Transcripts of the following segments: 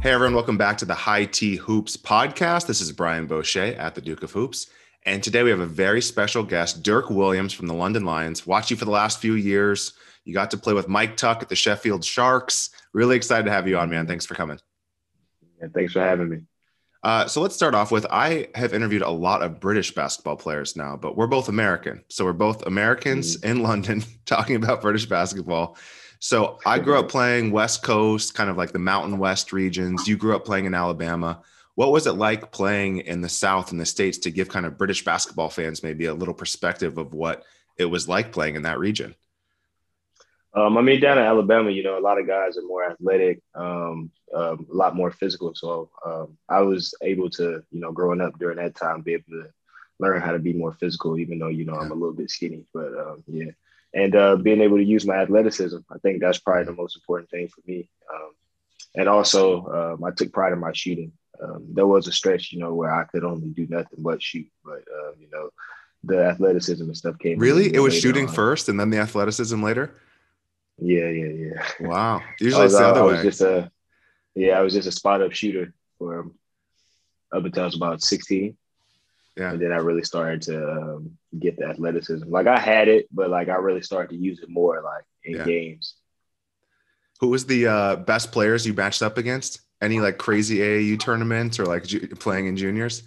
Hey, everyone, welcome back to the High Tea Hoops podcast. This is Brian Boucher at the Duke of Hoops. And today we have a very special guest, Dirk Williams from the London Lions. Watched you for the last few years. You got to play with Mike Tuck at the Sheffield Sharks. Really excited to have you on, man. Thanks for coming. Yeah, thanks for having me. So let's start off with, I have interviewed a lot of British basketball players now, but we're both American. So we're both Americans in London talking about British basketball. So I grew up playing West Coast, kind of like the Mountain West regions. You grew up playing in Alabama. What was it like playing in the South in the States to give kind of British basketball fans maybe a little perspective of what it was like playing in that region? Down in Alabama, a lot of guys are more athletic, a lot more physical. So I was able to, growing up during that time, be able to learn how to be more physical, even though, I'm a little bit skinny. But yeah. And being able to use my athleticism, I think that's probably the most important thing for me. And also, I took pride in my shooting. There was a stretch, where I could only do nothing but shoot. But, the athleticism and stuff came. Really? It was shooting first and then the athleticism later? Yeah. Wow. Usually it's the other way. I was just a spot up shooter for up until I was about 16. Yeah. And then I really started to get the athleticism. Like I had it, but like I really started to use it more like in games. Who was the best players you matched up against? Any like crazy AAU tournaments or like playing in juniors?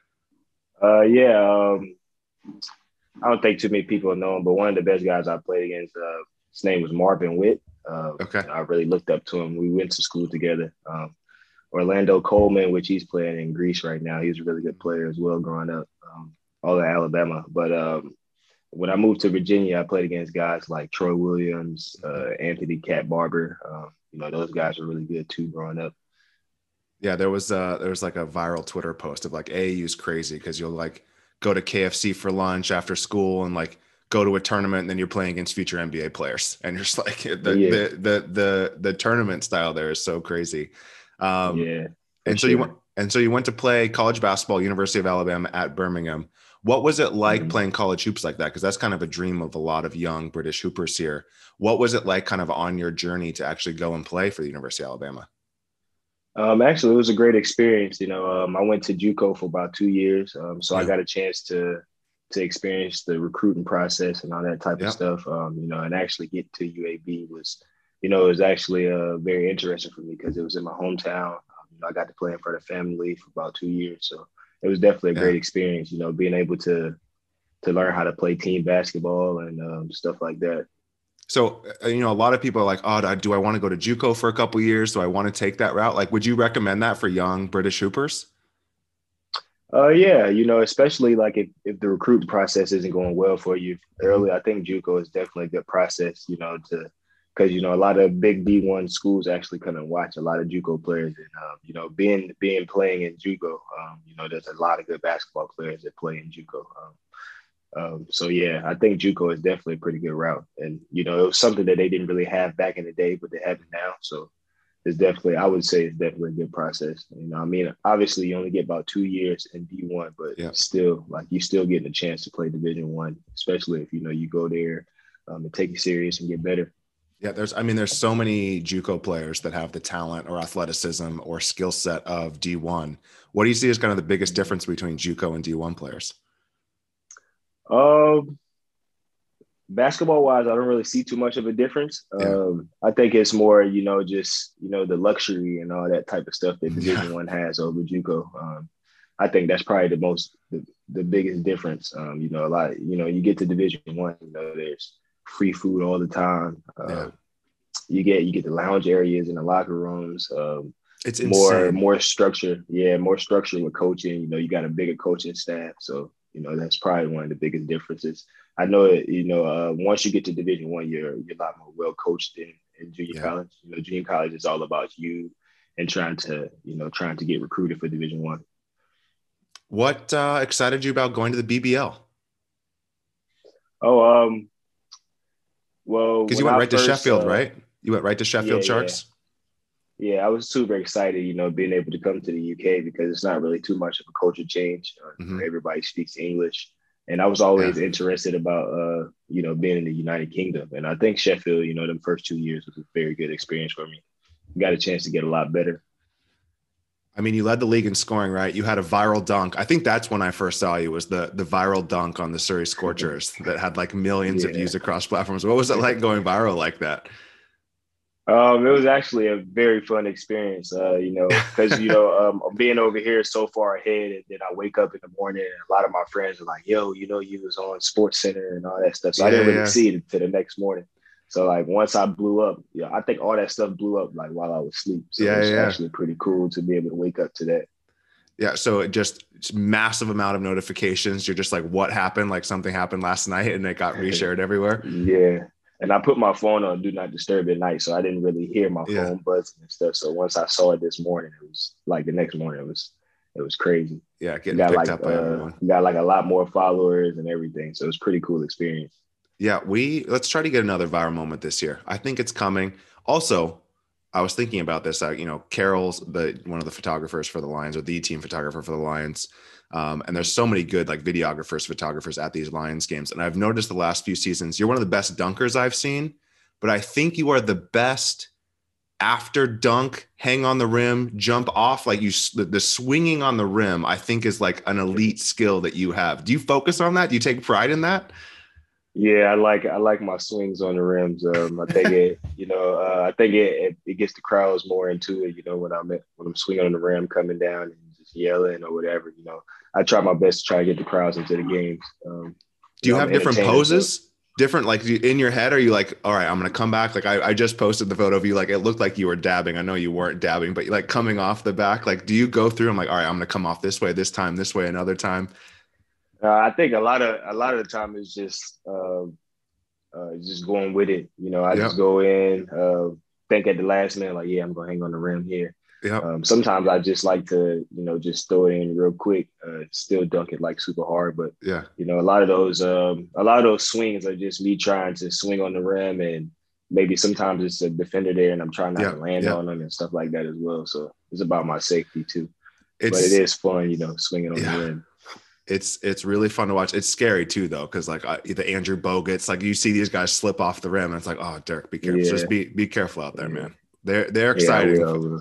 I don't think too many people know him, but one of the best guys I played against, his name was Marvin Witt. Okay. I really looked up to him. We went to school together. Orlando Coleman, which he's playing in Greece right now. He was a really good player as well growing up, all in Alabama. But when I moved to Virginia, I played against guys like Troy Williams, Anthony Cat Barber. Those guys were really good too growing up. Yeah, there was like a viral Twitter post of like AAU's crazy because you'll like go to KFC for lunch after school and like go to a tournament and then you're playing against future NBA players and you're just like the tournament style there is so crazy. And so you went to play college basketball, University of Alabama at Birmingham. What was it like playing college hoops like that? Because that's kind of a dream of a lot of young British hoopers here. What was it like kind of on your journey to actually go and play for the University of Alabama? Actually, it was a great experience. I went to JUCO for about 2 years. I got a chance to experience the recruiting process and all that type of stuff. And actually get to UAB was, it was actually very interesting for me because it was in my hometown. I got to play in front of family for about 2 years. So it was definitely a great experience, being able to learn how to play team basketball and stuff like that. So, a lot of people are like, oh, do I want to go to JUCO for a couple of years? Do I want to take that route? Like, would you recommend that for young British hoopers? Especially like if the recruiting process isn't going well for you early, I think JUCO is definitely a good process, because a lot of big D1 schools actually come and watch a lot of JUCO players, and being playing in JUCO, there's a lot of good basketball players that play in JUCO. I think JUCO is definitely a pretty good route, and it was something that they didn't really have back in the day, but they have it now. So I would say it's definitely a good process. Obviously you only get about 2 years in D1, but still, like you still getting a chance to play Division I, especially if you go there and take it serious and get better. Yeah, there's so many JUCO players that have the talent or athleticism or skill set of D1. What do you see as kind of the biggest difference between JUCO and D1 players? Basketball wise, I don't really see too much of a difference. I think it's more, just, the luxury and all that type of stuff that Division I has over JUCO. I think that's probably the biggest difference. A lot, you get to Division I, there's free food all the time. You get the lounge areas and the locker rooms. It's more structure. Yeah, more structure with coaching. You got a bigger coaching staff. So, that's probably one of the biggest differences. I know that, once you get to Division I, you're a lot more well coached in junior college. Junior college is all about you and trying to get recruited for Division I. What excited you about going to the BBL? Well, because you went right to Sheffield, right? You went right to Sheffield Sharks. Yeah, I was super excited, being able to come to the UK because it's not really too much of a culture change. Everybody speaks English. And I was always interested about, being in the United Kingdom. And I think Sheffield, the first 2 years was a very good experience for me. Got a chance to get a lot better. I mean, you led the league in scoring, right? You had a viral dunk. I think that's when I first saw you, was the viral dunk on the Surrey Scorchers that had like millions of Yeah. views across platforms. What was it like going viral like that? It was actually a very fun experience, because being over here so far ahead, and then I wake up in the morning, and a lot of my friends are like, "Yo, you was on Sports Center and all that stuff." So I Yeah, didn't really yeah, see it until the next morning. So like once I blew up, I think all that stuff blew up like while I was asleep. So it yeah, was yeah, actually pretty cool to be able to wake up to that. yeah. So it's massive amount of notifications. You're just like, what happened? Like something happened last night and it got reshared everywhere. Yeah. And I put my phone on do not disturb at night, so I didn't really hear my Yeah, phone buzzing and stuff. So once I saw it this morning, it was like the next morning it was crazy. yeah, getting picked up by everyone. Got like a lot more followers and everything. So it was pretty cool experience. Yeah, let's try to get another viral moment this year. I think it's coming. Also, I was thinking about this. Carol's one of the photographers for the Lions, or the team photographer for the Lions. And there's so many good like videographers, photographers at these Lions games. And I've noticed the last few seasons, you're one of the best dunkers I've seen, but I think you are the best after dunk, hang on the rim, jump off. Like the swinging on the rim, I think is like an elite skill that you have. Do you focus on that? Do you take pride in that? Yeah, I like my swings on the rims. I think it gets the crowds more into it. When I'm swinging on the rim, coming down and just yelling or whatever. I try my best to try to get the crowds into the games. Do you I'm have an different entertainer, so poses? Different, like in your head, are you like, all right, I'm going to come back. Like I just posted the photo of you. Like it looked like you were dabbing. I know you weren't dabbing, but like coming off the back, like, do you go through? I'm like, all right, I'm going to come off this way, this time, this way, another time. I think a lot of the time it's just going with it. I Yep. just go in, think at the last minute, like, yeah, I'm gonna hang on the rim here. Yep. Sometimes I just like to, just throw it in real quick, still dunk it like super hard. But Yeah. a lot of those swings are just me trying to swing on the rim, and maybe sometimes it's a defender there, and I'm trying not to Yep. land Yep. on them and stuff like that as well. So it's about my safety too. But it It's, is fun, swinging on the yeah. rim. It's really fun to watch. It's scary too, though, because like the Andrew Bogut's, like you see these guys slip off the rim, and it's like, oh, Dirk, be careful. Just Yeah, be careful out there, yeah, man. They're yeah. I exciting. will.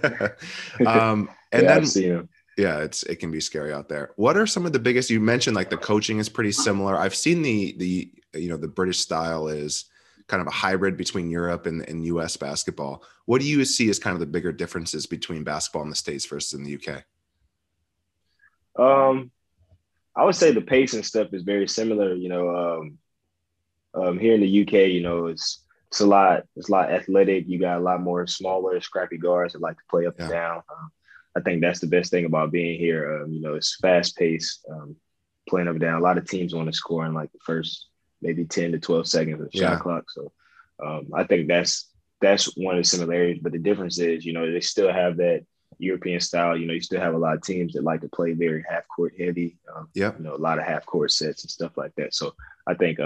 And Yeah, I've then seen them. yeah, it can be scary out there. What are some of the biggest? You mentioned like the coaching is pretty similar. I've seen the British style is kind of a hybrid between Europe and US basketball. What do you see as kind of the bigger differences between basketball in the States versus in the UK? Um, I would say the pace and stuff is very similar. Here in the UK, it's a lot athletic. You got a lot more smaller, scrappy guards that like to play up and Yeah, down. I think that's the best thing about being here. It's fast paced, playing up and down. A lot of teams want to score in like the first maybe 10 to 12 seconds of the shot yeah, clock. So I think that's one of the similarities. But the difference is, they still have that European style. You still have a lot of teams that like to play very half court heavy. yeah, A lot of half court sets and stuff like that. So I think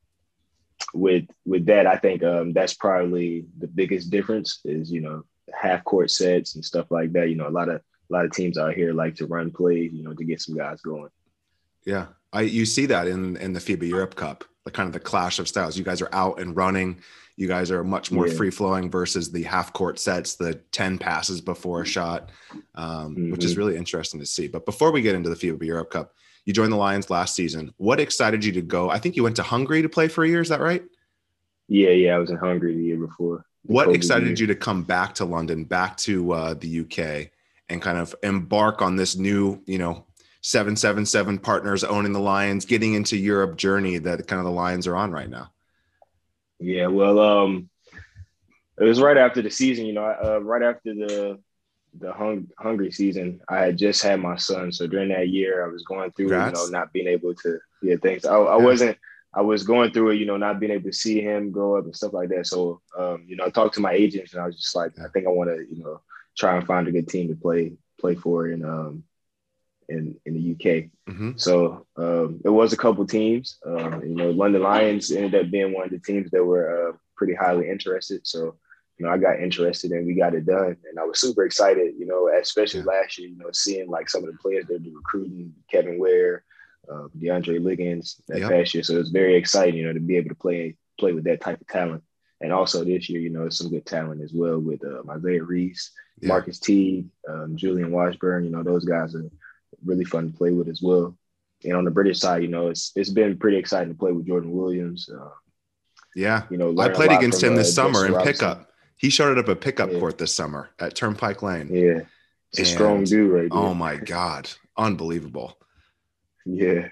with that, I think that's probably the biggest difference is half court sets and stuff like that. A lot of teams out here like to run plays, to get some guys going. yeah. You see that in the FIBA Europe Cup, the kind of the clash of styles. You guys are out and running. You guys are much more Yeah. free flowing versus the half court sets, the 10 passes before a shot, which is Hmm. really interesting to see. But before we get into the FIBA Europe Cup, you joined the Lions last season. What excited you to go? I think you went to Hungary to play for a year. Is that right? Yeah, yeah. I was in Hungary the year before the What COVID excited year. you to come back to London, back to the UK, and kind of embark on this new, 777 partners owning the Lions, getting into Europe journey that kind of the Lions are on right now? Yeah, well, it was right after the season. Right after the hungry season, I had just had my son. So during that year, I was going through it, Congrats. not being able to get things. I Yeah. wasn't. I was going through it, not being able to see him grow up and stuff like that. So, I talked to my agents, and I was just like, I Yeah. think I want to, try and find a good team to play for in the UK. Mm-hmm. So it was a couple teams. London Lions ended up being one of the teams that were pretty highly interested. So I got interested and we got it done. And I was super excited, especially Yeah. last year, seeing like some of the players that were recruiting, Kevin Ware, DeAndre Liggins that Yep. past year. So it was very exciting, to be able to play with that type of talent. And also this year, you know, some good talent as well with Isaiah Reese, Yeah. Marcus Teague, Julian Washburn. You know, those guys are really fun to play with as well. And on the British side, you know, it's been pretty exciting to play with Jordan Williams. Yeah. You know, I learn a played lot against from him this summer Justin in Robinson. pickup. He showed up at pickup Yeah, court this summer at Turnpike Lane. yeah, it's a strong And dude right oh there. my God, unbelievable. Yeah,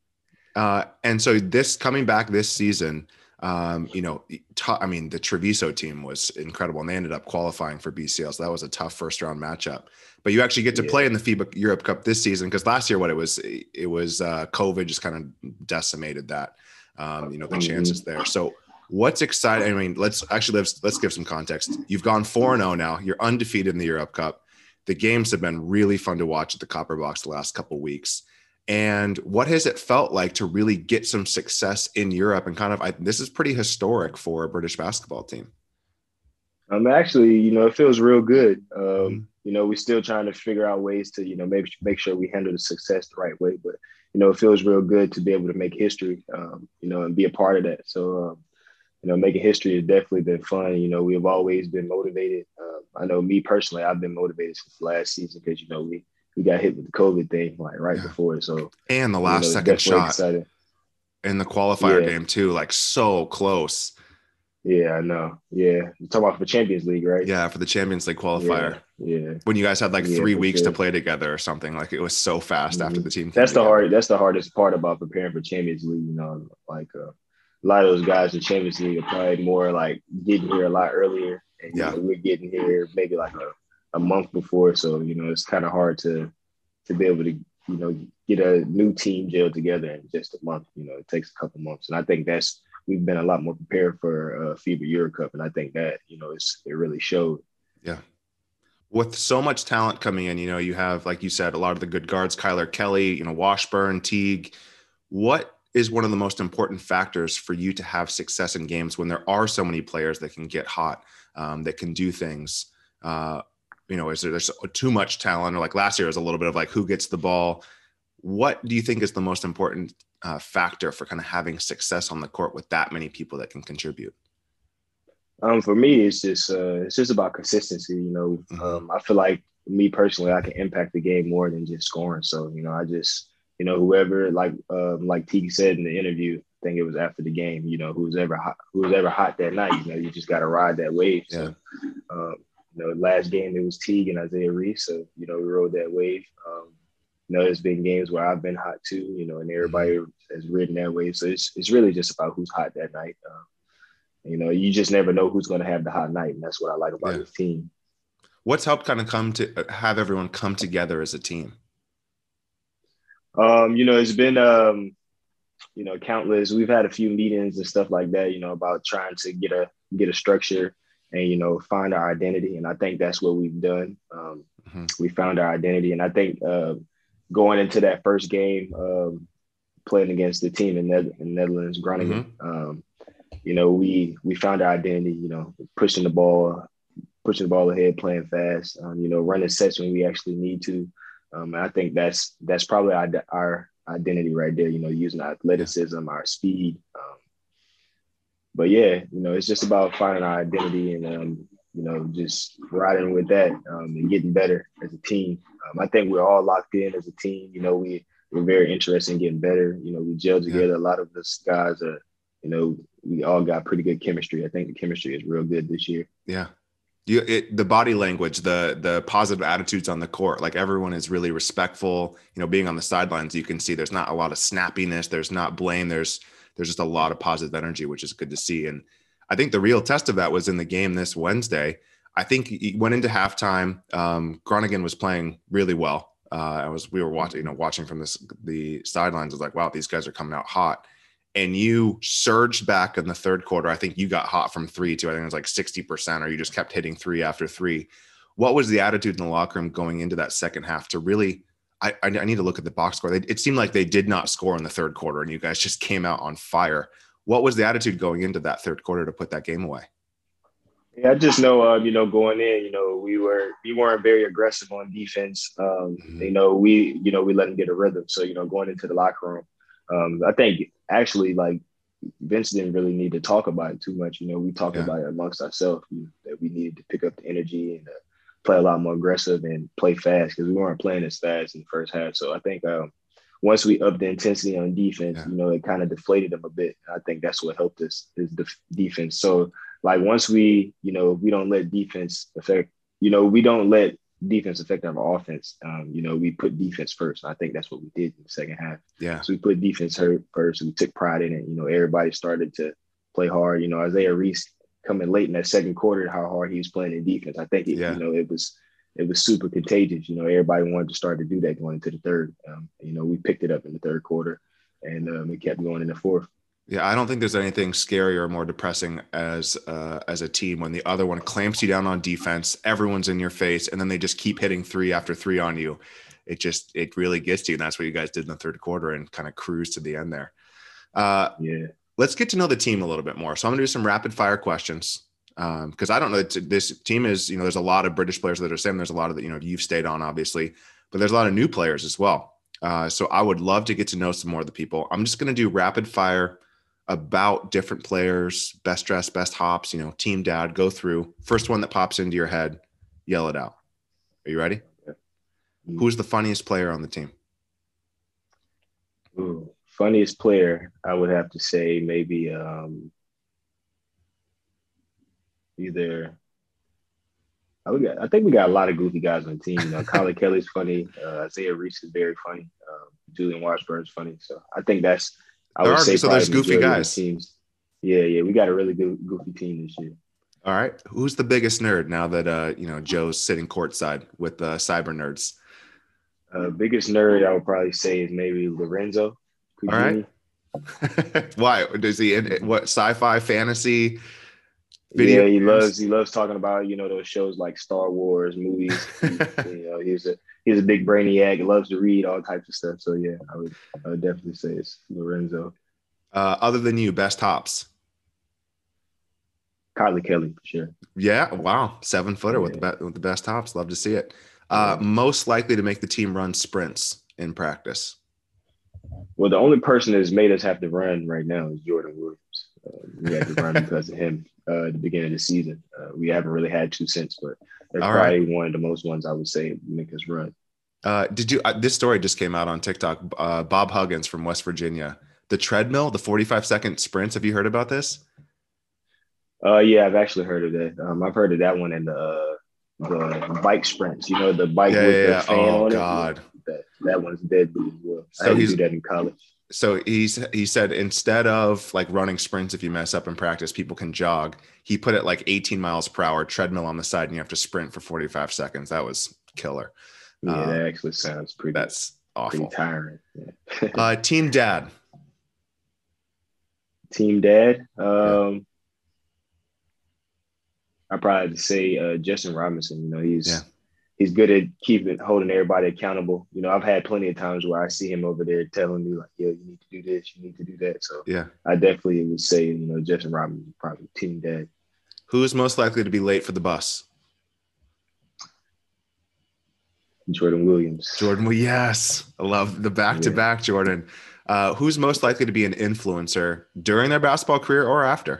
And so this coming back this season, you know, I mean, the Treviso team was incredible and they ended up qualifying for BCL. So that was a tough first round matchup, but you actually get to play yeah. in the FIBA Europe Cup this season. Cause last year, it was COVID just kind of decimated that, you know, the chances there. So what's exciting? I mean, let's give some context. You've gone 4-0 now. You're undefeated in the Europe Cup. The games have been really fun to watch at the Copper Box the last couple of weeks. And what has it felt like to really get some success in Europe? And kind of, this is pretty historic for a British basketball team. Actually, you know, it feels real good. Mhm. You know, we're still trying to figure out ways to, you know, maybe make sure we handle the success the right way. But, you know, it feels real good to be able to make history, you know, and be a part of that. So, you know, making history has definitely been fun. You know, we've always been motivated. I know me personally, I've been motivated since last season because, you know, we got hit with the COVID thing like right Yeah. before. So, And the you last know, it's second definitely shot exciting. in the qualifier Yeah. game too, like so close. Yeah, I know. Yeah. You're talking about for Champions League, right? Yeah. For the Champions League Yeah. qualifier Yeah. when you guys had like Yeah, 3 weeks to for play together or something, like it was so fast after sure. the team came together. That's the hardest part about preparing for Champions League. You know, like a lot of those guys in Champions League are probably more like getting here a lot earlier, and you Yeah. know we're getting here maybe like a month before. So you know it's kind of hard to be able to you know get a new team gel together in just a month. You know, it takes a couple months, and I think that's we've been a lot more prepared for FIBA Euro Cup, and I think that you know it really showed. Yeah. With so much talent coming in, you know, you have, like you said, a lot of the good guards, Kyler Kelly, you know, Washburn, Teague. What is one of the most important factors for you to have success in games when there are so many players that can get hot, that can do things? Uh, you know, there's too much talent, or like last year was a little bit of like who gets the ball? What do you think is the most important factor for kind of having success on the court with that many people that can contribute? For me, it's just about consistency. You know, Mm-hmm. I feel like me personally, I can impact the game more than just scoring. So you know, I just you know whoever like T said in the interview, I think it was after the game. You know, who's ever hot that night. You know, you just got to ride that wave. Yeah. So um, you know, last game it was Teague and Isaiah Reese. So you know, we rode that wave. You know, there's been games where I've been hot too. You know, and Mm-hmm. everybody has ridden that wave. So it's really just about who's hot that night. You know, you just never know who's going to have the hot night, and that's what I like about Yeah. this team. What's helped kind of come to have everyone come together as a team? You know, it's been you know countless. We've had a few meetings and stuff like that. You know, about trying to get a structure and you know find our identity, and I think that's what we've done. Mm-hmm. We found our identity, and I think going into that first game, playing against the team in Netherlands, Groningen. Mm-hmm. You know, we found our identity. You know, pushing the ball ahead, playing fast, you know, running sets when we actually need to. And I think that's probably our identity right there. You know, using our Yeah. athleticism, our speed. But yeah, you know, it's just about finding our identity and you know just riding with that and getting better as a team. I think we're all locked in as a team. You know, we're very interested in getting better. You know, we gel Yeah. together. A lot of us guys are, you know, we all got pretty good chemistry. I think the chemistry is real good this year. Yeah. The body language, the positive attitudes on the court, like everyone is really respectful. You know, being on the sidelines, you can see there's not a lot of snappiness. There's not blame. There's just a lot of positive energy, which is good to see. And I think the real test of that was in the game this Wednesday. I think he went into halftime. Groningen was playing really well. We were watching, you know, watching from the sidelines. I was like, wow, these guys are coming out hot. And you surged back in the third quarter. I think you got hot from three too. I think it was like 60%, or you just kept hitting three after three. What was the attitude in the locker room going into that second half to really, I need to look at the box score. It seemed like they did not score in the third quarter and you guys just came out on fire. What was the attitude going into that third quarter to put that game away? Yeah, I just know, you know, going in, you know, we weren't very aggressive on defense. Mm-hmm. You know, we let them get a rhythm. So, you know, going into the locker room, I think actually like Vince didn't really need to talk about it too much. We talked Yeah. about it amongst ourselves that we needed to pick up the energy and play a lot more aggressive and play fast because we weren't playing as fast in the first half. So I think once we upped the intensity on defense, Yeah. it kind of deflated them a bit. I think that's what helped us is the defense. So like once we don't let defense affect, we don't let defense affect our offense. We put defense first. I think that's what we did in the second half. Yeah. So we put defense first. We took pride in it. Everybody started to play hard. Isaiah Reese coming late in that second quarter, how hard he was playing in defense. I think Yeah. it was super contagious. Everybody wanted to start to do that going into the third. We picked it up in the third quarter, and it kept going in the fourth. Yeah, I don't think there's anything scarier or more depressing as a team when the other one clamps you down on defense, everyone's in your face, and then they just keep hitting three after three on you. It really gets to you, and that's what you guys did in the third quarter and kind of cruise to the end there. Yeah. Let's get to know the team a little bit more. So I'm going to do some rapid fire questions because I don't know. This team is, there's a lot of British players that are the same. There's a lot of you've stayed on, obviously, but there's a lot of new players as well. So I would love to get to know some more of the people. I'm just going to do rapid fire about different players, best dress, best hops, team dad, go through. First one that pops into your head, yell it out. Are you ready? Mm-hmm. Who's the funniest player on the team? Ooh, funniest player, I would have to say maybe either. I think we got a lot of goofy guys on the team. Colin Kelly's funny. Isaiah Reese is very funny. Julian Washburn's funny. So I think I would say so there's goofy guys. Teams. Yeah. We got a really good goofy team this year. All right. Who's the biggest nerd now that Joe's sitting courtside with the cyber nerds? Biggest nerd I would probably say is maybe Lorenzo Cugini. All right. Why? Does he what sci-fi fantasy? Video he loves talking about those shows like Star Wars movies. He's a big brainiac. He loves to read all types of stuff. So yeah, I would definitely say it's Lorenzo. Other than you, best hops? Kylie Kelly for sure. Yeah, wow, 7-footer with the best hops. Love to see it. Most likely to make the team run sprints in practice. Well, the only person that's made us have to run right now is Jordan Williams. We had to run because of him at the beginning of the season. We haven't really had two since, but they're probably one of the most ones I would say make us run. This story just came out on TikTok. Bob Huggins from West Virginia. The treadmill, the 45-second sprints. Have you heard about this? Yeah, I've actually heard of that. I've heard of that one and the bike sprints. The bike with the fan on God. it. That one's deadly as well. So I had to do that in college. So he said instead of like running sprints, if you mess up in practice, people can jog. He put it like 18 miles per hour, treadmill on the side, and you have to sprint for 45 seconds. That was killer. Yeah, that actually sounds pretty. That's awful. Pretty tiring. Yeah. Team dad. Team dad. I'd probably say Justin Robinson. He's good at holding everybody accountable. I've had plenty of times where I see him over there telling me like, "Yo, you need to do this, you need to do that." So yeah, I definitely would say Justin Robinson probably team dad. Who is most likely to be late for the bus? Jordan Williams. Yes, I love the back-to-back Jordan. Who's most likely to be an influencer during their basketball career or after?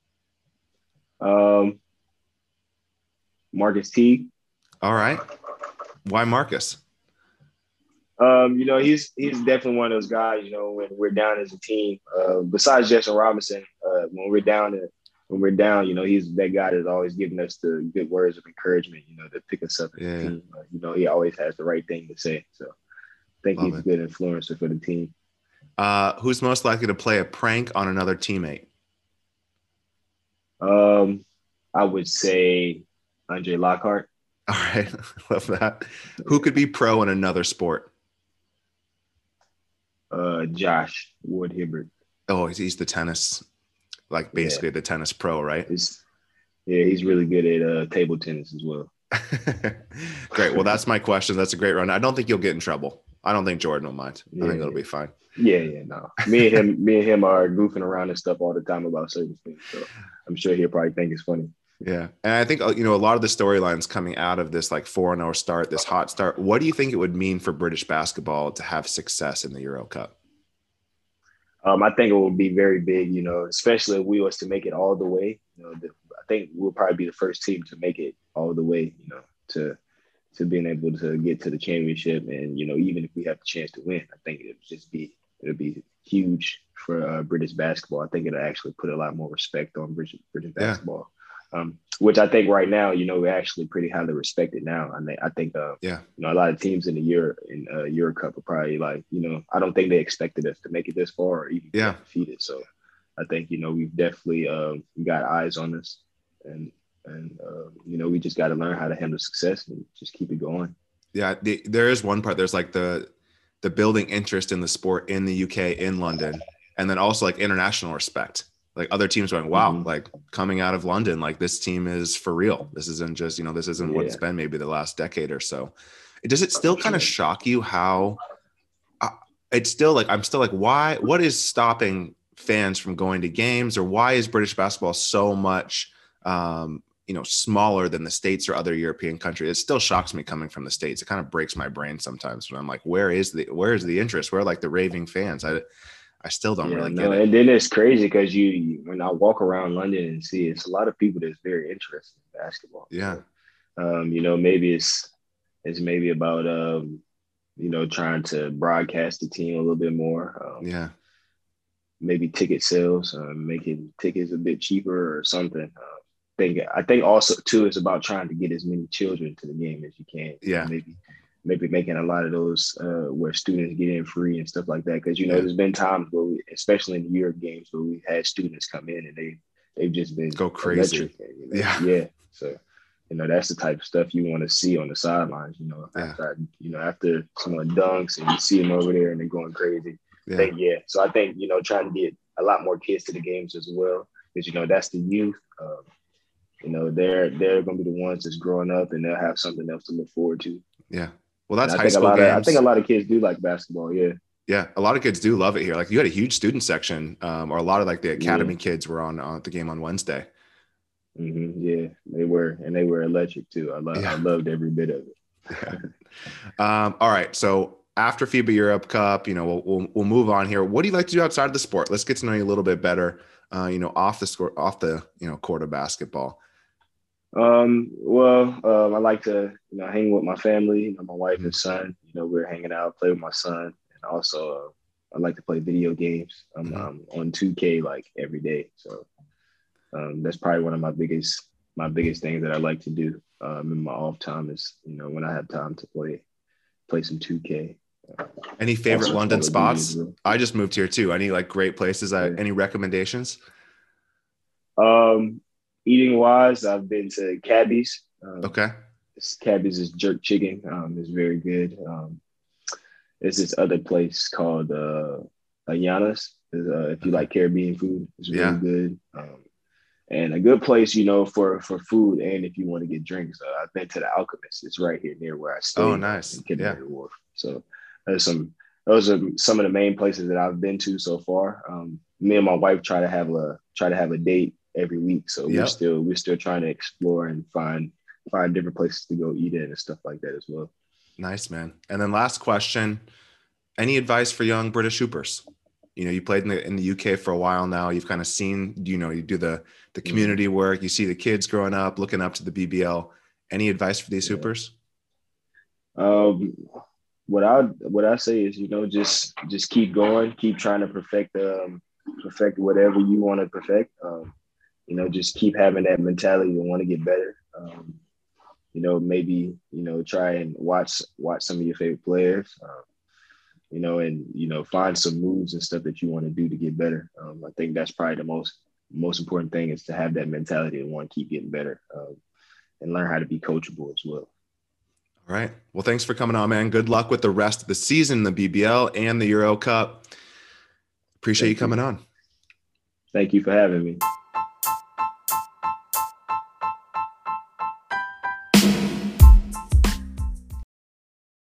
Marcus Teague. All right. Why Marcus? He's definitely one of those guys, when we're down as a team, besides Justin Robinson, when we're down, he's that guy that's always giving us the good words of encouragement, to pick us up as a team. He always has the right thing to say. So I think he's a good influencer for the team. Who's most likely to play a prank on another teammate? I would say Andre Lockhart. All right. Love that. Who could be pro in another sport? Josh Ward Hibbert. Oh, he's the tennis, like basically the tennis pro, right? He's really good at table tennis as well. Great. Well, that's my question. That's a great run. I don't think you'll get in trouble. I don't think Jordan will mind. I think it'll be fine. Yeah, no. Me and him are goofing around and stuff all the time about certain things. So I'm sure he'll probably think it's funny. Yeah. And I think, a lot of the storylines coming out of this like 4-0 start, this hot start, what do you think it would mean for British basketball to have success in the Euro Cup? I think it would be very big, you know, especially if we was to make it all the way. You know, I think we'll probably be the first team to make it all the way, you know, to being able to get to the championship. And, you know, even if we have the chance to win, I think it'll be huge for British basketball. I think it'll actually put a lot more respect on British Yeah. basketball, which I think right now, you know, we're actually pretty highly respected now. I think Yeah. you know, a lot of teams in the Euro Cup are probably like, you know, I don't think they expected us to make it this far or even Yeah. get defeated. So I think, you know, we've definitely got eyes on us, and you know, we just got to learn how to handle success and just keep it going. Yeah. There is one part. There's like the building interest in the sport in the UK, in London, and then also like international respect. Like other teams going, wow, like coming out of London, like this team is for real. This isn't just, you know, this isn't what it's been maybe the last decade or so. Does it still kind of shock you how it's still like, I'm still like, why, what is stopping fans from going to games, or why is British basketball so much, you know, smaller than the States or other European countries? It still shocks me coming from the States. It kind of breaks my brain sometimes when I'm like, where is the interest? Where are like the raving fans? I still don't really get it. And then it's crazy because you when I walk around London and see it's a lot of people that's very interested in basketball. Yeah. You know, maybe it's maybe about you know, trying to broadcast the team a little bit more. Yeah. Maybe ticket sales, making tickets a bit cheaper or something. I think also too it's about trying to get as many children to the game as you can. Yeah. Maybe making a lot of those where students get in free and stuff like that. Because, you know, there's been times where especially in the Europe games, where we've had students come in and they've just been go crazy. Electric, you know? Yeah. So, you know, that's the type of stuff you want to see on the sidelines, you know, after someone dunks and you see them over there and they're going crazy. So I think, you know, trying to get a lot more kids to the games as well, because, you know, that's the youth. You know, they're going to be the ones that's growing up and they'll have something else to look forward to. Yeah. Well, that's high school games. I think a lot of kids do like basketball. Yeah. Yeah. A lot of kids do love it here. Like you had a huge student section, or a lot of like the academy kids were on the game on Wednesday. Yeah, they were. And they were electric too. I loved every bit of it. All right. So after FIBA Europe Cup, you know, we'll move on here. What do you like to do outside of the sport? Let's get to know you a little bit better, you know, off the, you know, court of basketball. I like to, you know, hang with my family, you know, my wife and son. You know, we're hanging out, play with my son, and also I like to play video games. I'm on 2K like every day, so that's probably one of my biggest things that I like to do in my off time is, you know, when I have time to play some 2K. Any favorite London spots? I just moved here too. Any like great places? Any recommendations? Eating wise, I've been to Cabby's. Okay. Cabby's is jerk chicken. It's very good. There's this other place called Ayana's. If you like Caribbean food, it's really good. And a good place, you know, for food, and if you want to get drinks, I've been to the Alchemist. It's right here near where I stay. Oh, nice. Wharf. So those are some of the main places that I've been to so far. Me and my wife try to have a date every week, so we're still trying to explore and find different places to go eat in and stuff like that as well. Nice, man. And then last question, any advice for young British hoopers? You know, you played in the UK for a while now. You've kind of seen, you know, you do the community work, you see the kids growing up, looking up to the BBL. Any advice for these hoopers? What I say is, you know, just keep going, keep trying to perfect whatever you want to perfect. You know, just keep having that mentality to want to get better. You know, maybe, you know, try and watch some of your favorite players, you know, and, you know, find some moves and stuff that you want to do to get better. I think that's probably the most important thing, is to have that mentality to want to keep getting better, and learn how to be coachable as well. All right. Well, thanks for coming on, man. Good luck with the rest of the season, the BBL and the Euro Cup. Appreciate you coming on. Thank you for having me.